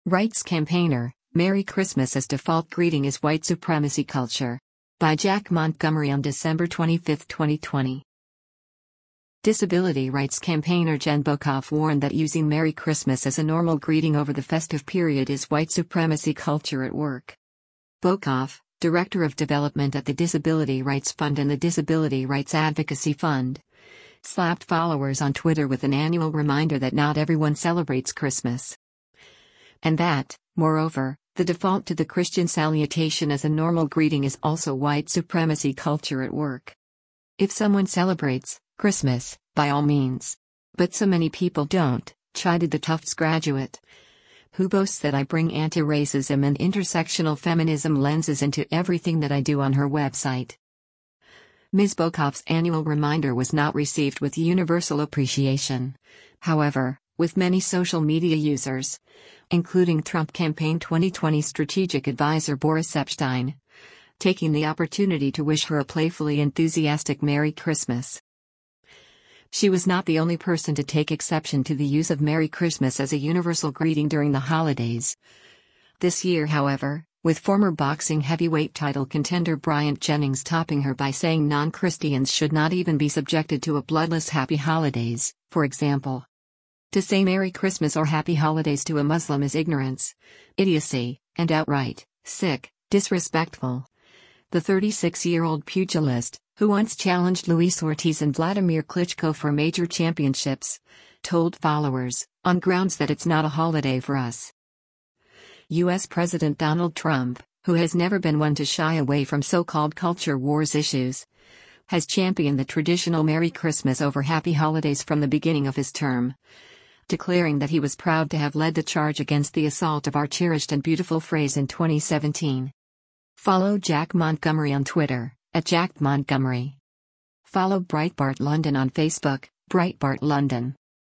Rights campaigner, Merry Christmas as default greeting is white supremacy culture. By Jack Montgomery on December 25, 2020. Disability rights campaigner Jen Bokoff warned that using Merry Christmas as a normal greeting over the festive period is white supremacy culture at work. Bokoff, Director of Development at the Disability Rights Fund and the Disability Rights Advocacy Fund, slapped followers on Twitter with an annual reminder that not everyone celebrates Christmas. And that, moreover, the default to the Christian salutation as a normal greeting is also white supremacy culture at work. If someone celebrates Christmas, by all means. But so many people don't, chided the Tufts graduate, who boasts that I bring anti-racism and intersectional feminism lenses into everything that I do on her website. Ms. Bokoff's annual reminder was not received with universal appreciation. However, with many social media users, including Trump Campaign 2020 strategic advisor Boris Epshteyn, taking the opportunity to wish her a playfully enthusiastic Merry Christmas. She was not the only person to take exception to the use of Merry Christmas as a universal greeting during the holidays. This year, however, with former boxing heavyweight title contender Bryant Jennings topping her by saying non-Christians should not even be subjected to a bloodless Happy Holidays, for example. To say Merry Christmas or Happy Holidays to a Muslim is ignorance, idiocy, and outright sick, disrespectful. The 36-year-old pugilist, who once challenged Luis Ortiz and Vladimir Klitschko for major championships, told followers, on grounds that it's not a holiday for us. U.S. President Donald Trump, who has never been one to shy away from so-called culture wars issues, has championed the traditional Merry Christmas over Happy Holidays from the beginning of his term, declaring that he was proud to have led the charge against the assault of our cherished and beautiful phrase in 2017. Follow Jack Montgomery on Twitter, @JackMontgomery. Follow Breitbart London on Facebook, Breitbart London.